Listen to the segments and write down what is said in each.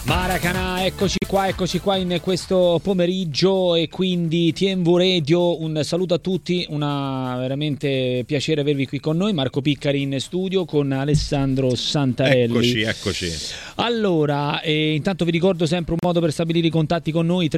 Maracanã, eccoci qua in questo pomeriggio e quindi TMV Radio, un saluto a tutti, una veramente piacere avervi qui con noi, Marco Piccari in studio con Alessandro Santarelli. Eccoci. Allora, intanto vi ricordo sempre un modo per stabilire i contatti con noi,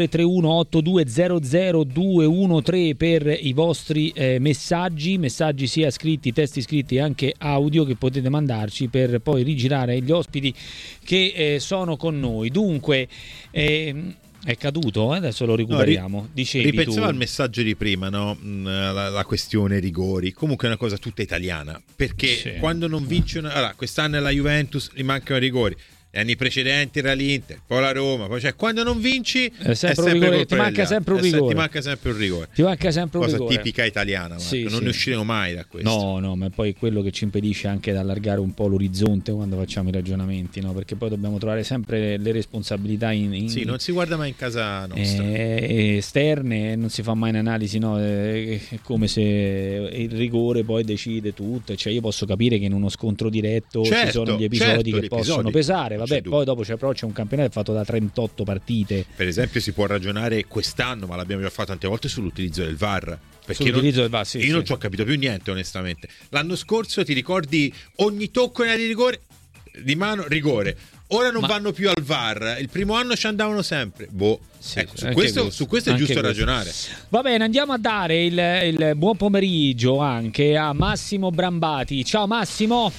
331-8200-213 per i vostri messaggi sia scritti, testi scritti e anche audio che potete mandarci per poi rigirare gli ospiti che sono con noi. Dunque, è caduto, adesso lo recuperiamo. Dicevi ripensavo tu al messaggio di prima, no? La questione rigori. Comunque è una cosa tutta italiana, perché sì, quando non vince allora, quest'anno è la Juventus, gli mancano i rigori. Gli anni precedenti era l'Inter, poi la Roma, cioè quando non vinci è sempre un rigore, ti manca sempre un rigore. Ti manca sempre un rigore. Cosa tipica italiana, non ne usciremo mai da questo. No, ma poi è quello che ci impedisce anche di allargare un po' l'orizzonte quando facciamo i ragionamenti, no? Perché poi dobbiamo trovare sempre le responsabilità Sì, non si guarda mai in casa nostra. Esterne, non si fa mai un'analisi, no? È come se il rigore poi decide tutto. Cioè io posso capire che in uno scontro diretto ci sono gli episodi che possono pesare. Vabbè, poi dopo c'è un campionato fatto da 38 partite. Per esempio si può ragionare quest'anno, ma l'abbiamo già fatto tante volte, sull'utilizzo del VAR. Perché Sull'utilizzo del VAR, sì, io non ci ho capito più niente, onestamente. L'anno scorso ti ricordi ogni tocco in area di rigore, di mano, rigore. Ora non vanno più al VAR. Il primo anno ci andavano sempre. Ecco, su questo è giusto ragionare. Va bene, andiamo a dare il buon pomeriggio anche a Massimo Brambati. Ciao Massimo.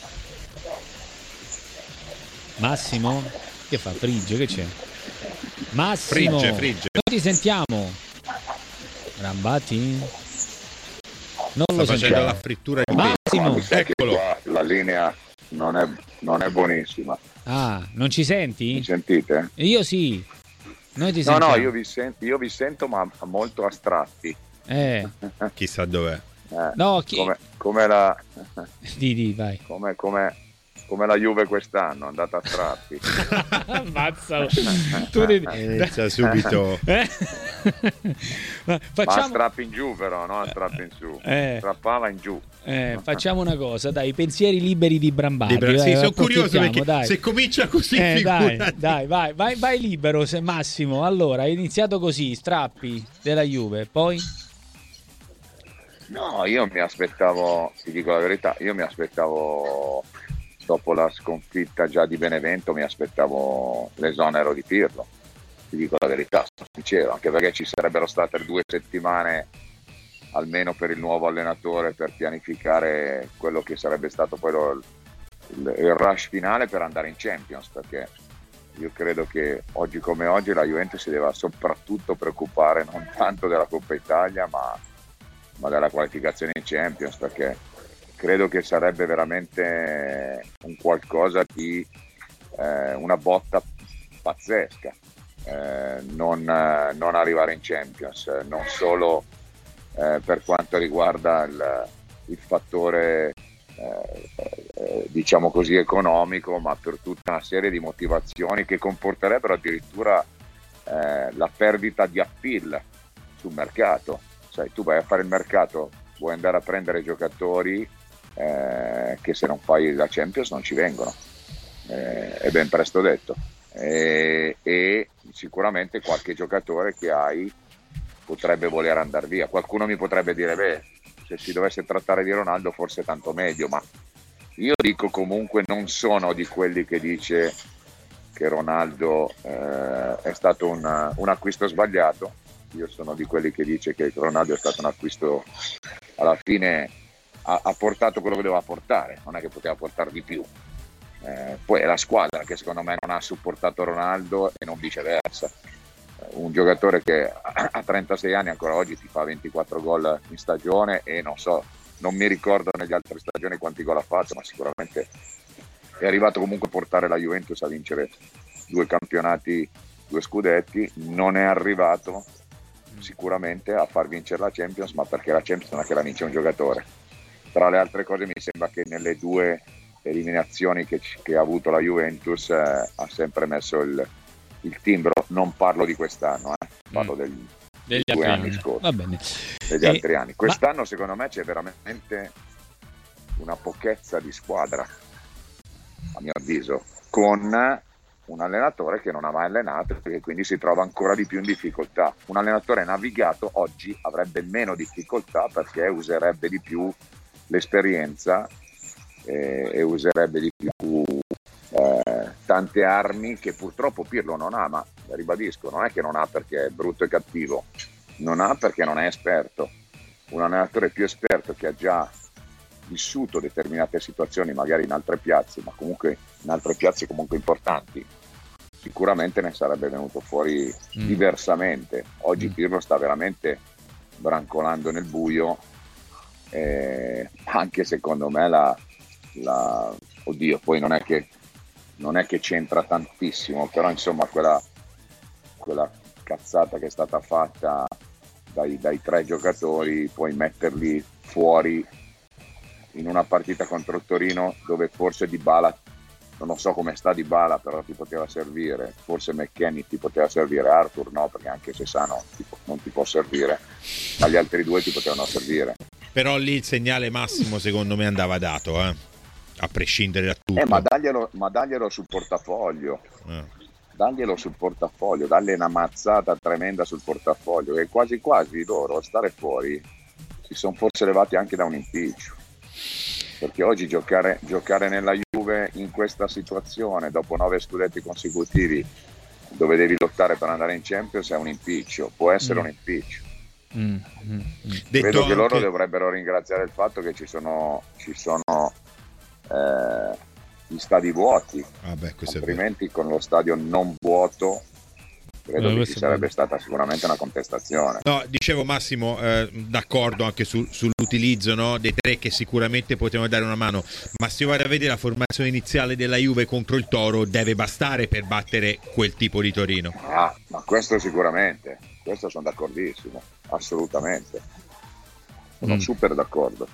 Massimo? Che fa? Frigge? Che c'è? Massimo! Frigge. Non ti sentiamo? Brambati? Non sta lo facendo sentiamo. La frittura di Massimo! Eccolo! La linea non è buonissima. Ah, non ci senti? Mi sentite? Io sì. Noi ti sentiamo. No, io vi sento ma molto astratti. Chissà dov'è. No, come la vai. Come la Juve quest'anno, è andata a strappi. Ammazzalo. Inizia subito. Ma a strappi in giù però, no a strappi in su. Strappava in giù. Facciamo una cosa, dai, pensieri liberi di Brambati. Sì, sono curioso perché dai. se comincia così dai, vai libero, Massimo. Allora, hai iniziato così, strappi della Juve, poi? No, io mi aspettavo, ti dico la verità, dopo la sconfitta già di Benevento mi aspettavo l'esonero di Pirlo, ti dico la verità, sono sincero, anche perché ci sarebbero state 2 settimane almeno per il nuovo allenatore per pianificare quello che sarebbe stato poi il rush finale per andare in Champions, perché io credo che oggi come oggi la Juventus si deve soprattutto preoccupare non tanto della Coppa Italia ma della qualificazione in Champions, perché credo che sarebbe veramente un qualcosa di una botta pazzesca non arrivare in Champions, non solo per quanto riguarda il fattore diciamo così economico, ma per tutta una serie di motivazioni che comporterebbero addirittura la perdita di appeal sul mercato. Sai, tu vai a fare il mercato, vuoi andare a prendere giocatori che se non fai la Champions non ci vengono, è ben presto detto, e sicuramente qualche giocatore che hai potrebbe voler andare via. Qualcuno mi potrebbe dire se si dovesse trattare di Ronaldo forse tanto meglio, ma io dico comunque non sono di quelli che dice che Ronaldo è stato un acquisto sbagliato. Io sono di quelli che dice che Ronaldo è stato un acquisto, alla fine ha portato quello che doveva portare, non è che poteva portare di più. Poi è la squadra che secondo me non ha supportato Ronaldo e non viceversa. Un giocatore che a 36 anni ancora oggi ti fa 24 gol in stagione e non mi ricordo negli altre stagioni quanti gol ha fatto, ma sicuramente è arrivato comunque a portare la Juventus a vincere 2 campionati, 2 scudetti. Non è arrivato sicuramente a far vincere la Champions, ma perché la Champions non è che la vince un giocatore. Tra le altre cose mi sembra che nelle 2 eliminazioni che ha avuto la Juventus ha sempre messo il timbro. Non parlo di quest'anno, parlo degli 2 anni scorsi. Va bene. Degli altri anni. Quest'anno secondo me c'è veramente una pochezza di squadra, a mio avviso, con un allenatore che non ha mai allenato e quindi si trova ancora di più in difficoltà. Un allenatore navigato oggi avrebbe meno difficoltà perché userebbe di più l'esperienza e userebbe di più tante armi che purtroppo Pirlo non ha, ma ribadisco, non è che non ha perché è brutto e cattivo, non ha perché non è esperto. Un allenatore più esperto che ha già vissuto determinate situazioni magari in altre piazze, ma comunque in altre piazze comunque importanti, sicuramente ne sarebbe venuto fuori diversamente. Oggi Pirlo sta veramente brancolando nel buio, anche secondo me oddio, poi non è che c'entra tantissimo, però insomma quella cazzata che è stata fatta dai 3 giocatori, puoi metterli fuori in una partita contro il Torino dove forse Dybala, non so come sta Dybala, però ti poteva servire, forse McKennie ti poteva servire, Arthur no, perché anche se sano non ti può servire, ma gli altri 2 ti potevano servire. Però lì il segnale massimo secondo me andava dato, a prescindere da tutto. Ma daglielo sul portafoglio. Daglielo sul portafoglio, dagli una mazzata tremenda sul portafoglio, che quasi quasi loro a stare fuori si sono forse levati anche da un impiccio, perché oggi giocare nella Juve in questa situazione dopo 9 scudetti consecutivi dove devi lottare per andare in Champions è un impiccio, può essere un impiccio. Credo che loro dovrebbero ringraziare il fatto che ci sono gli stadi vuoti, altrimenti con lo stadio non vuoto credo che ci sarebbe stata sicuramente una contestazione. No, dicevo Massimo, d'accordo anche sull'utilizzo, no, dei 3 che sicuramente potevano dare una mano, ma se vado a vedere la formazione iniziale della Juve contro il Toro deve bastare per battere quel tipo di Torino. Ma questo sicuramente, questo sono d'accordissimo, assolutamente, sono super d'accordo.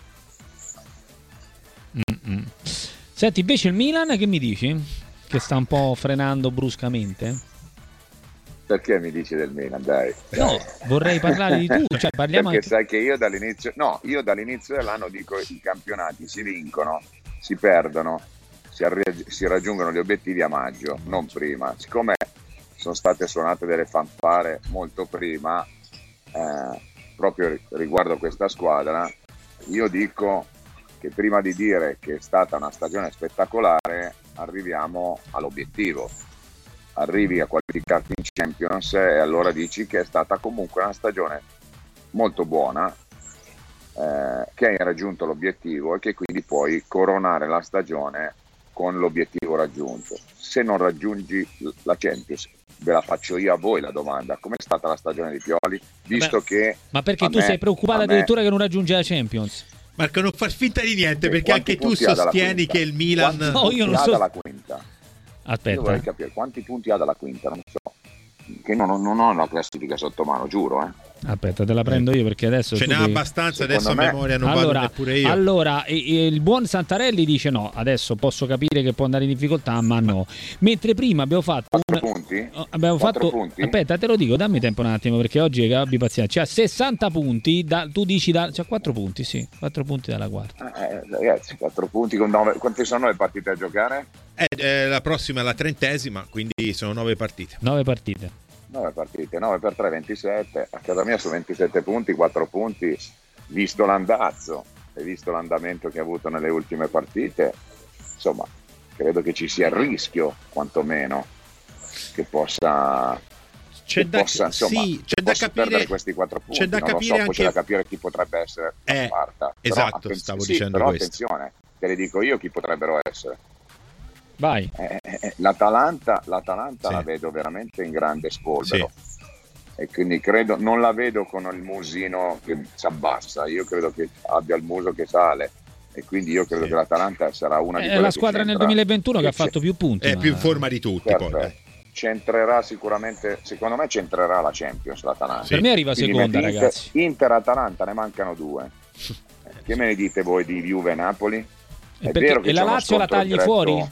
Senti, invece il Milan che mi dici? Che sta un po' frenando bruscamente? Perché mi dici del Milan, dai? No, vorrei parlare di tutto, cioè parliamo perché anche... sai che io dall'inizio dell'anno dico i campionati si vincono, si perdono, si raggiungono gli obiettivi a maggio, non prima. Siccome sono state suonate delle fanfare molto prima, proprio riguardo questa squadra, io dico che prima di dire che è stata una stagione spettacolare arriviamo all'obiettivo, arrivi a qualificarti in Champions e allora dici che è stata comunque una stagione molto buona, che hai raggiunto l'obiettivo e che quindi puoi coronare la stagione con l'obiettivo raggiunto. Se non raggiungi la Champions, ve la faccio io a voi la domanda: com'è stata la stagione di Pioli? Visto che ma perché tu sei preoccupato addirittura che non raggiunge la Champions? Marco, non far finta di niente, perché anche tu sostieni che il Milan... No, io non so. Dalla quinta. Aspetta. Io vorrei capire quanti punti ha dalla quinta, non so. Che non ho la classifica sotto mano, giuro, Aspetta, te la prendo io perché adesso ce n'è abbastanza, adesso a memoria non vado neppure io. Allora, il buon Santarelli dice no, adesso posso capire che può andare in difficoltà, ma no. Mentre prima abbiamo fatto 4 punti? Abbiamo 4 fatto punti? Aspetta, te lo dico, dammi tempo un attimo perché oggi abbi pazienza. C'ha 60 punti, tu dici c'ha 4 punti, sì, 4 punti dalla quarta. Ragazzi, 4 punti con 9. Quante sono le partite a giocare? La prossima è la 30ª, quindi sono 9 partite. 9 partite. 9 partite, 9 per 3, 27. A casa mia sono 27 punti, 4 punti, visto l'andazzo e visto l'andamento che ha avuto nelle ultime partite, insomma, credo che ci sia il rischio, quantomeno, che possa perdere questi 4 punti. C'è da non capire lo so, anche... poi c'è da capire chi potrebbe essere la quarta. Esatto, stavo dicendo però questo. Attenzione, te le dico io chi potrebbero essere. Vai. L'Atalanta sì, la vedo veramente in grande spolvero, sì. E quindi credo, non la vedo con il musino che si abbassa, io credo che abbia il muso che sale, e quindi io credo che l'Atalanta sarà una di quelle la squadra nel 2021 che ha fatto più punti, è più in forma di tutti. Poi centrerà sicuramente, secondo me centrerà la Champions l'Atalanta. Per me arriva quindi seconda, ragazzi. Inter-Atalanta ne mancano 2. Che me ne dite voi di Juve-Napoli? È vero che e la Lazio la tagli fuori?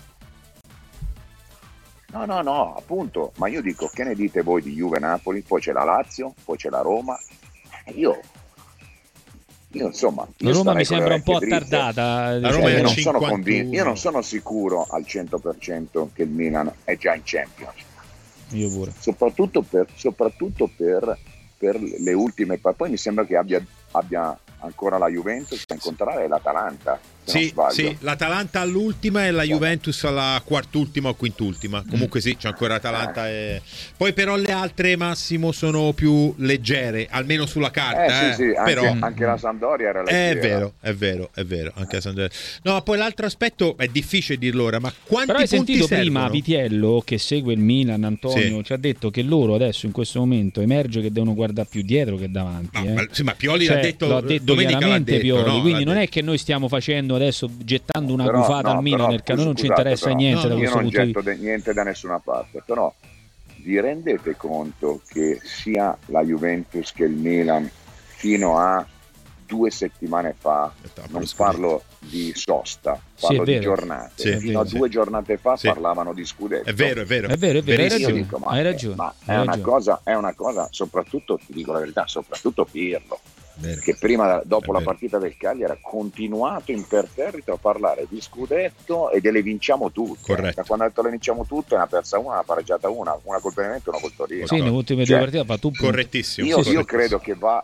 No, appunto, ma io dico, che ne dite voi di Juve-Napoli? Poi c'è la Lazio, poi c'è la Roma. Io Io insomma, la Roma mi sembra un po' attardata. La Roma io è non 51. sono convinto, io non sono sicuro al 100% che il Milan è già in Champions. Io pure. Soprattutto per le ultime. Poi mi sembra che abbia ancora la Juventus da incontrare e l'Atalanta. Sì, l'Atalanta all'ultima e la Juventus alla quart'ultima o quint'ultima. Comunque sì, c'è ancora Atalanta. Poi però le altre, Massimo, sono più leggere, almeno sulla carta. Sì, però anche la Sampdoria era leggera. È vero, anche la Sampdoria. No, poi l'altro aspetto è difficile dirlo ora, ma quanti però hai punti sentito servono? prima Vitiello, che segue il Milan, Antonio, Sì. ci ha detto che loro adesso in questo momento emerge che devono guardare più dietro che davanti. Ma Pioli Cioè, l'ha detto domenica, chiaramente l'ha detto, Pioli, no? quindi L'ha non detto. è che noi stiamo facendo adesso gettando una Però, gufata al Milan, perché a noi non ci interessa niente da io questo non punto di vista. getto niente da nessuna parte, però vi rendete conto che sia la Juventus che il Milan fino a 2 settimane fa, non parlo di sosta, parlo di giornate, fino a 2 giornate fa parlavano di scudetto. È vero, hai ragione. Ma è una cosa, soprattutto, ti dico la verità, soprattutto Pirlo, che dopo la partita del Cagliari ha continuato imperterrito a parlare di scudetto e delle vinciamo tutte. Corretto. Da quando ha detto le vinciamo tutte, ne ha persa una pareggiata una col Benevento e una col Torino. Sì, nelle ultime 2 partite ha fatto un punto. Correttissimo. Io credo che va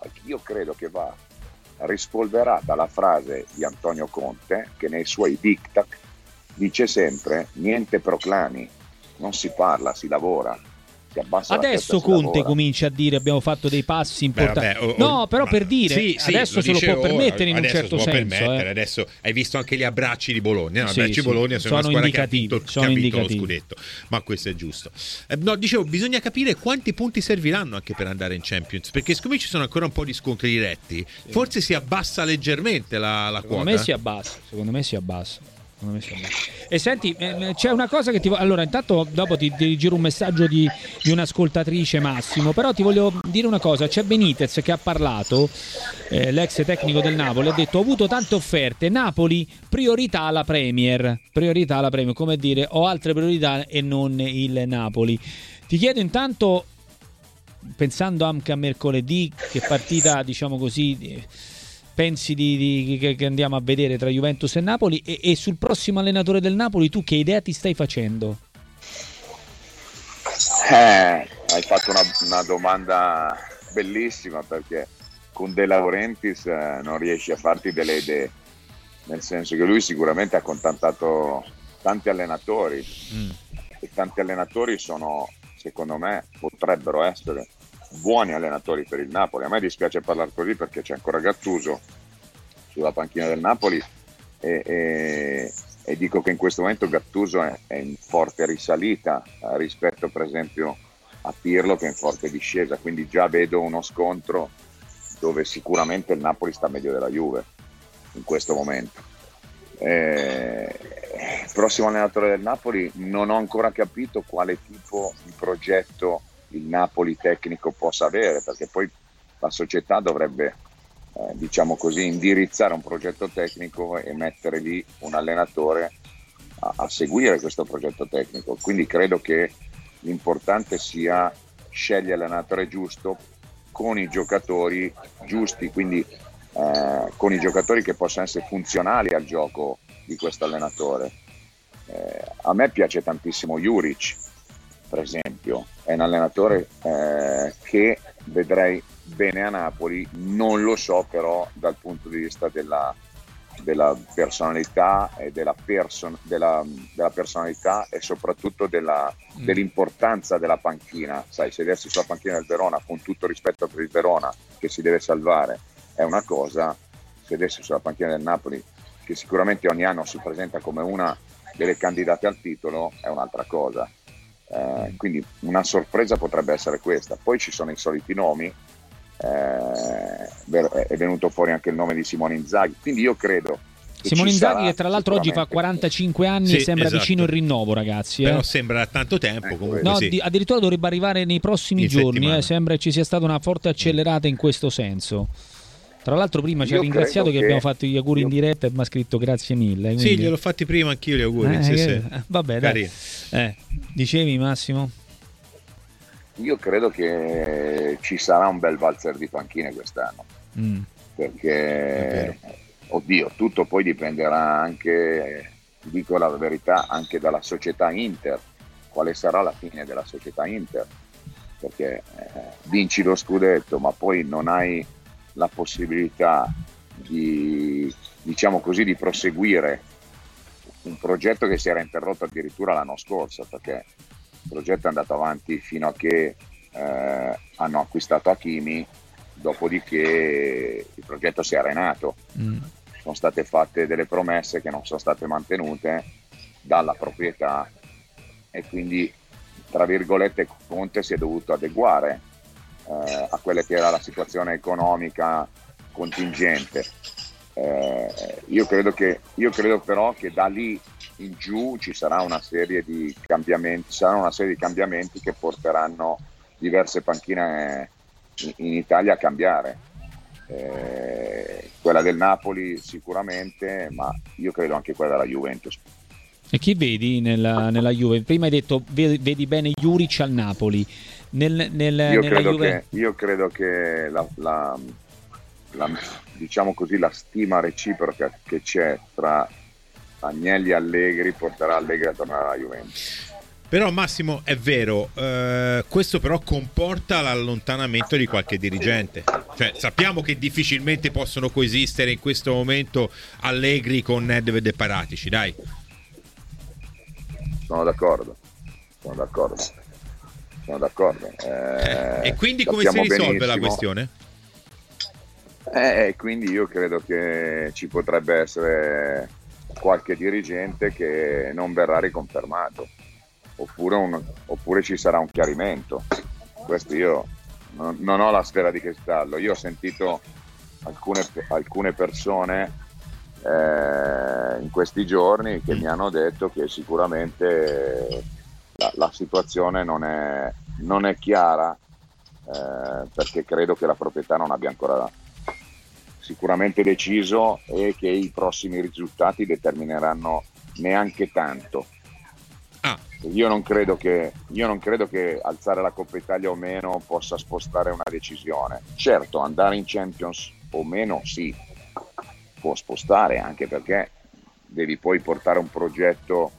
rispolverata la frase di Antonio Conte, che nei suoi diktat dice sempre: niente proclami, non si parla, si lavora. Adesso Conte comincia a dire abbiamo fatto dei passi importanti. No, però per dire, adesso se lo può permettere in un certo senso. Adesso hai visto anche gli abbracci di Bologna. Abbracci di Bologna sono una squadra che ha vinto lo scudetto. Ma questo è giusto. No, dicevo, bisogna capire quanti punti serviranno anche per andare in Champions, perché siccome ci sono ancora un po' di scontri diretti, forse si abbassa leggermente la quota. Secondo me si abbassa. E senti, c'è una cosa che allora intanto dopo ti giro un messaggio di un'ascoltatrice, Massimo, però ti voglio dire una cosa. C'è Benitez che ha parlato, l'ex tecnico del Napoli, ha detto: ho avuto tante offerte, Napoli priorità alla Premier, come dire ho altre priorità e non il Napoli. Ti chiedo intanto, pensando anche a mercoledì, che partita diciamo così pensi che andiamo a vedere tra Juventus e Napoli, e sul prossimo allenatore del Napoli tu che idea ti stai facendo? Hai fatto una domanda bellissima, perché con De Laurentiis non riesci a farti delle idee, nel senso che lui sicuramente ha contattato tanti allenatori e tanti allenatori sono, secondo me, potrebbero essere buoni allenatori per il Napoli. A me dispiace parlare così perché c'è ancora Gattuso sulla panchina del Napoli e dico che in questo momento Gattuso è in forte risalita rispetto per esempio a Pirlo, che è in forte discesa, quindi già vedo uno scontro dove sicuramente il Napoli sta meglio della Juve in questo momento. Il prossimo allenatore del Napoli non ho ancora capito quale tipo di progetto il Napoli tecnico possa avere, perché poi la società dovrebbe diciamo così indirizzare un progetto tecnico e mettere lì un allenatore a seguire questo progetto tecnico. Quindi credo che l'importante sia scegliere l'allenatore giusto con i giocatori giusti, quindi con i giocatori che possano essere funzionali al gioco di questo allenatore. A me piace tantissimo Juric, per esempio, è un allenatore che vedrei bene a Napoli, non lo so però dal punto di vista della personalità e della personalità e soprattutto dell'importanza della panchina. Sai, sedersi sulla panchina del Verona, con tutto rispetto per il Verona che si deve salvare, è una cosa; sedersi sulla panchina del Napoli, che sicuramente ogni anno si presenta come una delle candidate al titolo, è un'altra cosa. Quindi una sorpresa potrebbe essere questa. Poi ci sono i soliti nomi, è venuto fuori anche il nome di Simone Inzaghi, quindi io credo che Simone Inzaghi, che tra l'altro oggi fa 45 anni e sembra vicino il rinnovo, ragazzi. Però sembra tanto tempo comunque. No, addirittura dovrebbe arrivare nei prossimi giorni, sembra ci sia stata una forte accelerata in questo senso. Tra l'altro prima ci ha ringraziato che abbiamo fatto gli auguri in diretta e mi ha scritto grazie mille. Quindi... Sì, gliel'ho fatti prima anch'io gli auguri. Sì. Vabbè, dai. Dicevi, Massimo? Io credo che ci sarà un bel valzer di panchine quest'anno. perché oddio, tutto poi dipenderà anche, dico la verità, anche dalla società Inter, quale sarà la fine della società Inter, perché vinci lo scudetto ma poi non hai la possibilità di, diciamo così, di proseguire un progetto che si era interrotto addirittura l'anno scorso, perché il progetto è andato avanti fino a che hanno acquistato Hakimi, dopodiché il progetto si è arenato. Sono state fatte delle promesse che non sono state mantenute dalla proprietà e quindi, tra virgolette, Conte si è dovuto adeguare a quella che era la situazione economica contingente. Io credo però che da lì in giù ci sarà una serie di cambiamenti che porteranno diverse panchine in Italia a cambiare. Quella del Napoli sicuramente, ma io credo anche quella della Juventus. E chi vedi nella Juve? Prima hai detto vedi bene Juric al Napoli. Io credo che la diciamo così, la stima reciproca che c'è tra Agnelli e Allegri porterà Allegri a tornare alla Juventus. Però Massimo, è vero, questo però comporta l'allontanamento di qualche dirigente. Cioè, sappiamo che difficilmente possono coesistere in questo momento Allegri con Nedved e Paratici, dai. Sono d'accordo. E quindi come si risolve la questione? Quindi io credo che ci potrebbe essere qualche dirigente che non verrà riconfermato, oppure ci sarà un chiarimento. Questo io non ho la sfera di cristallo. Io ho sentito alcune persone in questi giorni che mi hanno detto che sicuramente la situazione non è chiara, perché credo che la proprietà non abbia ancora sicuramente deciso e che i prossimi risultati determineranno neanche tanto. Io non credo che alzare la Coppa Italia o meno possa spostare una decisione. Certo, andare in Champions o meno sì, può spostare, anche perché devi poi portare un progetto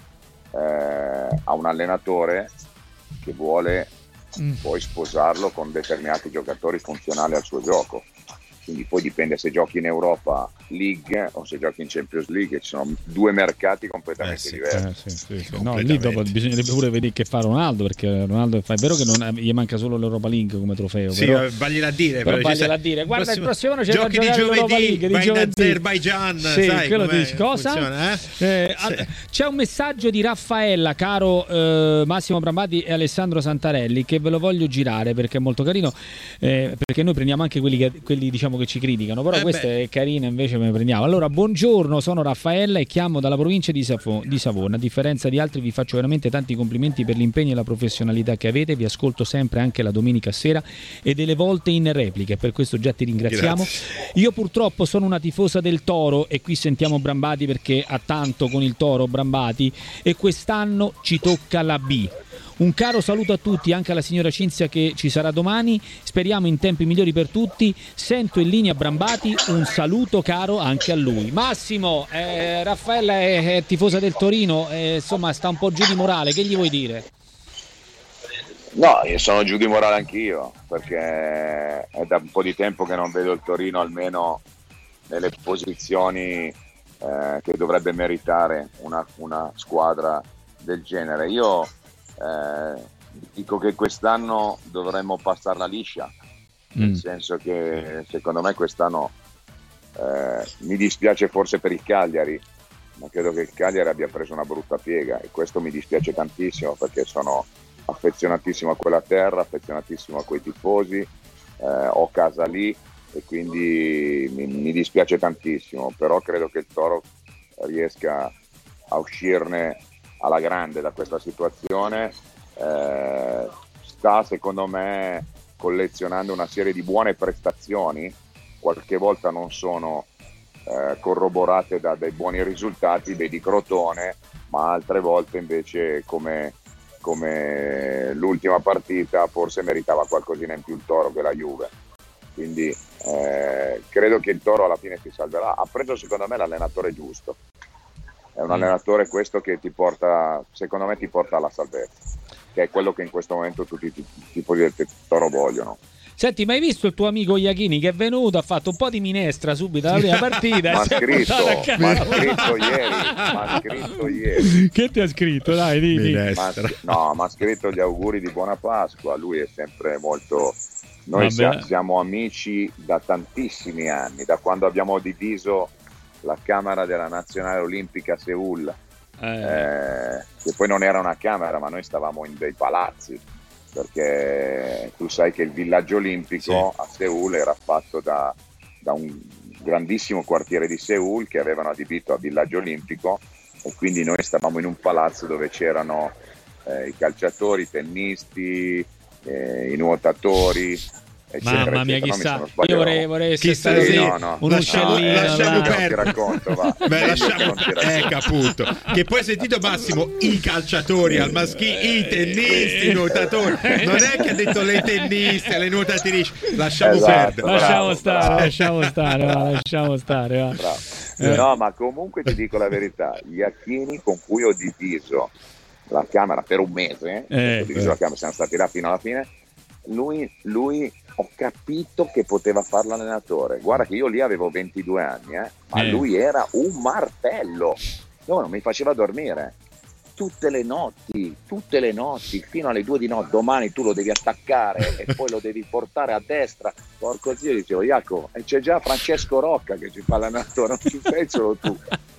a un allenatore che vuole poi sposarlo con determinati giocatori funzionali al suo gioco. Quindi poi dipende se giochi in Europa League o se giochi in Champions League, ci sono due mercati completamente diversi. Sì. No, lì dopo bisognerebbe pure vedere che fa Ronaldo, perché Ronaldo è vero che gli manca solo l'Europa League come trofeo. Sì, però vagliela a dire. Guarda, il prossimo anno c'è giochi di giovedì, vai in Azerbaijan, sì, sai quello dici. Cosa? C'è un messaggio di Raffaella, caro Massimo Brambati e Alessandro Santarelli, che ve lo voglio girare perché è molto carino, perché noi prendiamo anche quelli diciamo che ci criticano, però questa è carina, invece me ne prendiamo. Allora, buongiorno, sono Raffaella e chiamo dalla provincia di Savona. A differenza di altri vi faccio veramente tanti complimenti per l'impegno e la professionalità che avete, vi ascolto sempre anche la domenica sera e delle volte in replica, e per questo già ti ringraziamo. Grazie. Io purtroppo sono una tifosa del Toro e qui sentiamo Brambati perché ha tanto con il Toro Brambati, e quest'anno ci tocca la B. Un caro saluto a tutti, anche alla signora Cinzia che ci sarà domani, speriamo in tempi migliori per tutti. Sento in linea Brambati, un saluto caro anche a lui. Massimo, Raffaella è tifosa del Torino, insomma sta un po' giù di morale, che gli vuoi dire? No, io sono giù di morale anch'io, perché è da un po' di tempo che non vedo il Torino almeno nelle posizioni che dovrebbe meritare una squadra del genere. Io dico che quest'anno dovremmo passarla liscia, nel senso che secondo me quest'anno mi dispiace forse per il Cagliari, ma credo che il Cagliari abbia preso una brutta piega e questo mi dispiace tantissimo, perché sono affezionatissimo a quella terra, affezionatissimo a quei tifosi, ho casa lì e quindi mi dispiace tantissimo, però credo che il Toro riesca a uscirne alla grande da questa situazione. Sta secondo me collezionando una serie di buone prestazioni, qualche volta non sono corroborate da dei buoni risultati, vedi Crotone, ma altre volte invece come l'ultima partita forse meritava qualcosina in più il Toro che la Juve. quindi credo che il Toro alla fine si salverà. Ha preso secondo me l'allenatore giusto, è un allenatore questo che ti porta, secondo me ti porta alla salvezza, che è quello che in questo momento tutti i tifosi del Toro vogliono. Senti, ma hai visto il tuo amico Iachini che è venuto, ha fatto un po' di minestra subito alla prima partita? Ma ha scritto ieri. Che ti ha scritto? Dai, dimmi. Ma ha scritto gli auguri di buona Pasqua. Lui è sempre molto... Noi siamo amici da tantissimi anni, da quando abbiamo diviso la Camera della Nazionale Olimpica a Seul, che poi non era una camera, ma noi stavamo in dei palazzi, perché tu sai che il villaggio olimpico a Seul era fatto da un grandissimo quartiere di Seul che avevano adibito a villaggio olimpico, e quindi noi stavamo in un palazzo dove c'erano i calciatori, i tennisti, i nuotatori, eccetera, mamma mia, eccetera. Chissà, io vorrei essere stato un uccellino. Lasciamo perdere. Racconto, va. Appunto. Che poi hai sentito Massimo, i calciatori al maschile, i tennisti, i nuotatori. Non è che ha detto le tenniste, le nuotatrici. Lasciamo perdere. Lasciamo stare. Va. No, ma comunque ti dico la verità, Iachini, con cui ho diviso la Camera per un mese, la Camera, siamo stati là fino alla fine, lui ho capito che poteva fare l'allenatore. Guarda che io lì avevo 22 anni, ma lui era un martello, non mi faceva dormire tutte le notti fino alle 2 di notte. Domani tu lo devi attaccare e poi lo devi portare a destra. Porco zio, dicevo, Jacopo, e c'è già Francesco Rocca che ci fa l'allenatore, non ci sei solo tu.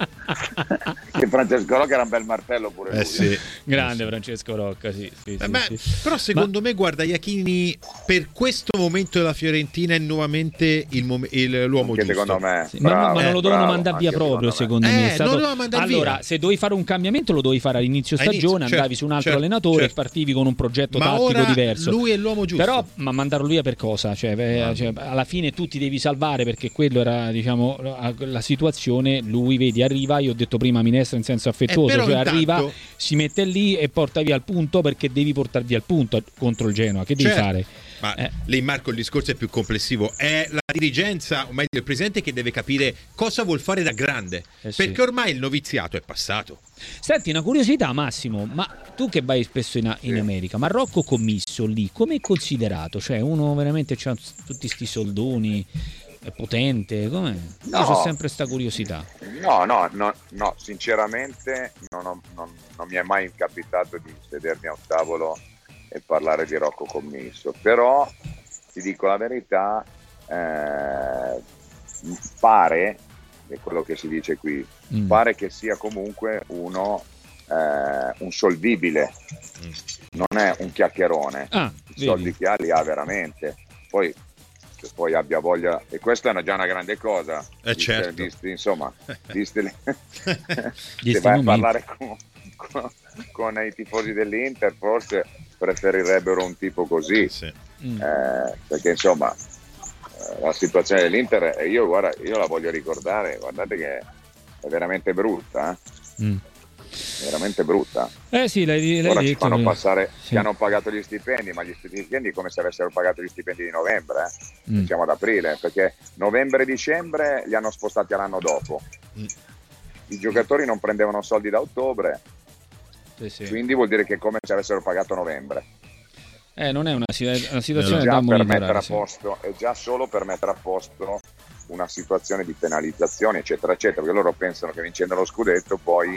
Che Francesco Rocca era un bel martello pure lui. Sì. Grande Francesco Rocca, sì. Però secondo me, guarda, Iachini per questo momento della Fiorentina è nuovamente l'uomo giusto. Secondo me, sì, ma non lo dovevano mandare via proprio, secondo me. Non lo mandare allora, via. Se dovevi fare un cambiamento lo dovevi fare all'inizio stagione, andavi su un altro allenatore e partivi con un progetto tattico diverso. Lui è l'uomo giusto. Però, ma mandarlo via per cosa? Cioè, alla fine tu ti devi salvare, perché quello era, diciamo, la situazione. Lui, vedi, arriva, io ho detto prima minestra in senso affettuoso, cioè arriva, si mette lì e porta via il punto, perché devi portare via il punto contro il Genoa. Che devi fare? Ma lì, Marco, il discorso è più complessivo. È la dirigenza, o meglio il presidente, che deve capire cosa vuol fare da grande, perché ormai il noviziato è passato. Senti, una curiosità, Massimo, ma tu che vai spesso in America, ma Rocco Commisso lì come è considerato? Cioè, uno veramente c'ha tutti sti soldoni, è potente, com'è? No, io ho sempre sta curiosità. No, sinceramente non mi è mai capitato di sedermi a un tavolo e parlare di Rocco Commisso, però ti dico la verità, pare, è quello che si dice qui, pare che sia comunque uno un solvibile, non è un chiacchierone. I soldi che ha li ha veramente, poi abbia voglia, e questa è già una grande cosa, certo. Insomma, se vai a parlare con i tifosi dell'Inter forse preferirebbero un tipo così, perché insomma la situazione dell'Inter, e io la voglio ricordare, guardate che è veramente brutta, veramente brutta. Sì, ora detto, ci fanno passare che hanno pagato gli stipendi, ma gli stipendi è come se avessero pagato gli stipendi di novembre, siamo ad aprile, perché novembre e dicembre li hanno spostati all'anno dopo. I giocatori non prendevano soldi da ottobre, quindi vuol dire che è come se avessero pagato novembre. Non è una situazione già da per monitorare, mettere a posto, è già solo per mettere a posto una situazione di penalizzazione, eccetera eccetera, perché loro pensano che vincendo lo scudetto poi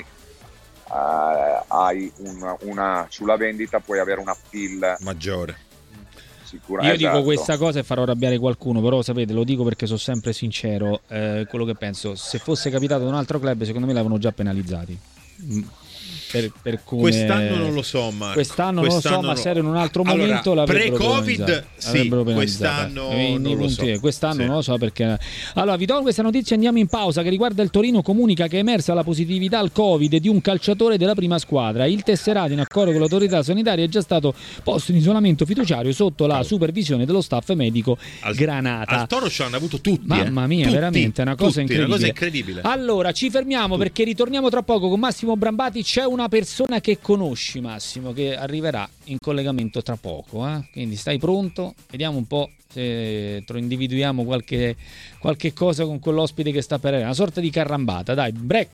hai una sulla vendita puoi avere un appeal maggiore. Io dico questa cosa e farò arrabbiare qualcuno, però sapete, lo dico perché sono sempre sincero, quello che penso, se fosse capitato ad un altro club secondo me l'avevano già penalizzati. Per come... Quest'anno non lo so, Marco. Quest'anno non lo so, ma se era in un altro momento pre-Covid quest'anno non lo so. Quest'anno non lo so, perché allora vi do questa notizia, andiamo in pausa, che riguarda il Torino. Comunica che è emersa la positività al Covid di un calciatore della prima squadra. Il tesserato, in accordo con l'autorità sanitaria, è già stato posto in isolamento fiduciario sotto la supervisione dello staff medico Granata. Al Toro ci hanno avuto tutti, mamma mia, veramente è una cosa incredibile. Una cosa incredibile. Allora ci fermiamo perché ritorniamo tra poco con Massimo Brambati. C'è una persona che conosci, Massimo, che arriverà in collegamento tra poco, quindi stai pronto, vediamo un po' se individuiamo qualche cosa con quell'ospite che sta per arrivare, una sorta di carrambata, dai, break.